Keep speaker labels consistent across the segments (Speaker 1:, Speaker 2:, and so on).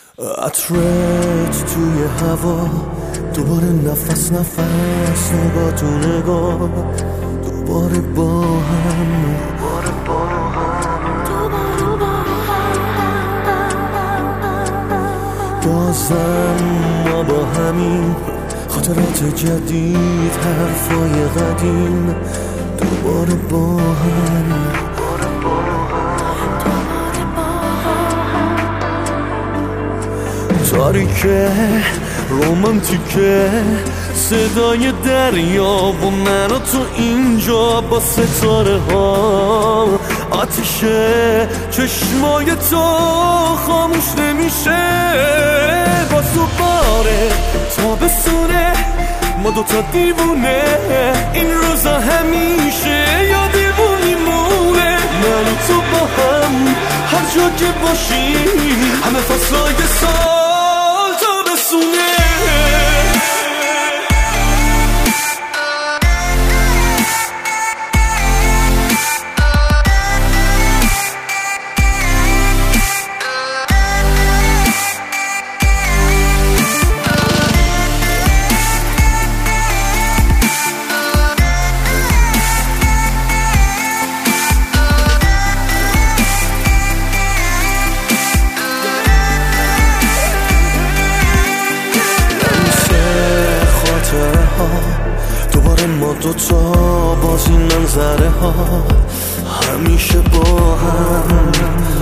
Speaker 1: عطرت توی هوا، دوباره نفس نگاه تو نگاه، دوباره با هم بازم ما با همین خاطرات جدید، حرفای قدیم، دوباره با هم تاریکه رومانتیکه، صدای دریا و من و تو اینجا با ستاره ها، آتیشه چشمای تو خاموش نمیشه، با دوباره تابستونه، ما دوتا دیوونه، این روزا همیشه یادمون میمونه، من و تو با هم هر جا که باشیم، همه فصلای سال تابستونه. دوباره ما دوتا باز این منظره ها، همیشه با هم،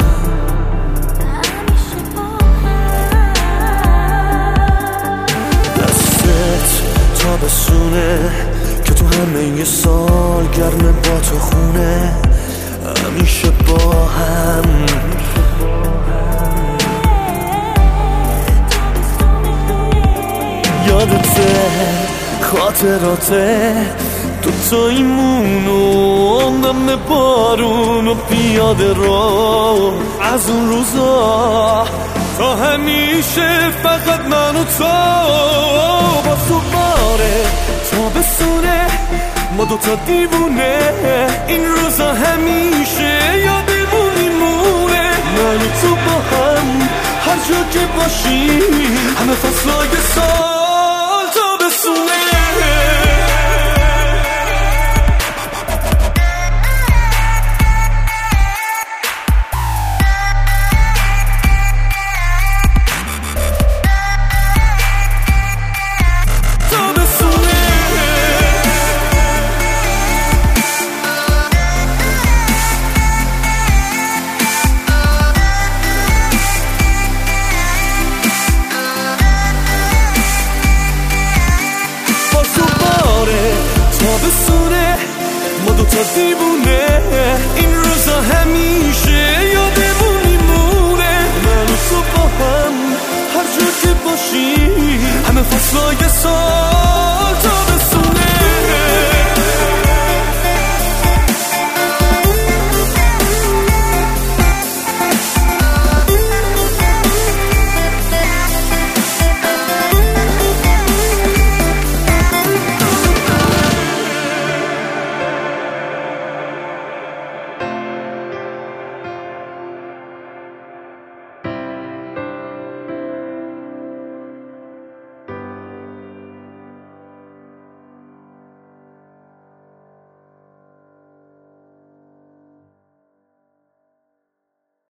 Speaker 1: دستت تابستونه که تو همه سال گرمه، با تو خونه همیشه با هم، یادته خاطراته دوتاییمون و نم بارون و پیاده رو، از اون روزا تا همیشه فقط من و تو، با دوباره تابستونه، ما دوتا دیوونه، این روزا همیشه یادمون میمونه، من و تو با هم هر جا که باشیم، همه فصلای سال تابستونه. تابستونه، ما دوتا دیوونه، این روزا همیشه یادمون میمونه، من و تو با هم هر جا که باشیم، همه فصلای سال